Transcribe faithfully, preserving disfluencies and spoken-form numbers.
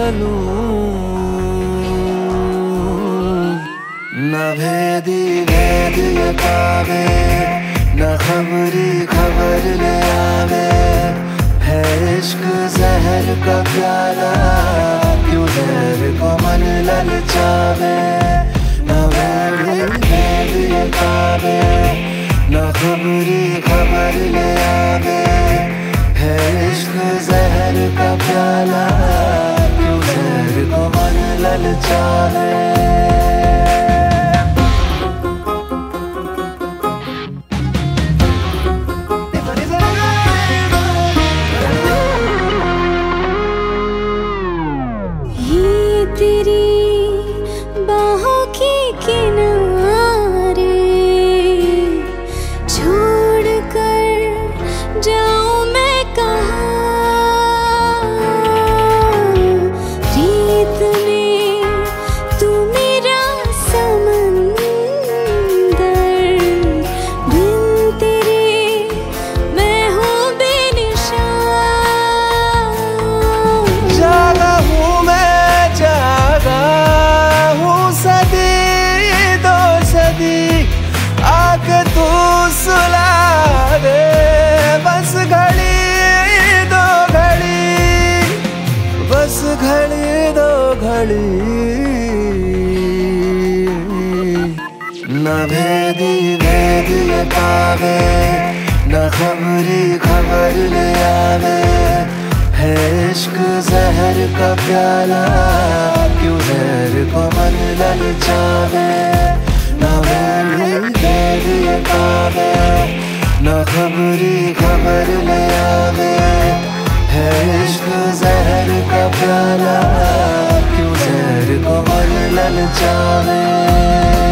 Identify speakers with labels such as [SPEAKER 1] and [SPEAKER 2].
[SPEAKER 1] लूं। न भेदी भेद ये पावे, न खबरी खबर ले आवे, है इश्क जहर का प्याला, क्यों जहर को मन ललचावे। न भेदी भेद ये पावे, न खबरी खबर ले आवे, है इश्क जहर का प्याला, क्यों जहर को मन ललचावे।
[SPEAKER 2] तेरी बाहों के किनारे छोड़ कर जाऊं मैं कहाँ, रीत में तू मेरा समंदर, बिन तेरे मैं हूँ बेनिशान।
[SPEAKER 1] जागा हूँ मैं, जागा हूँ सदी दो सदी, आके तू सुला दे बस घड़ी दो घड़ी, बस घड़ी दो घड़ी। न भेदी भेद ये पावे, न खबरी खबर ले आवे, है इश्क जहर का प्याला, क्यों जहर को मन ललचावे। न भेदी भेद ये पावे, न खबरी खबर ले आवे, है इश्क जहर का प्याला, क्यों जहर को मन ललचावे।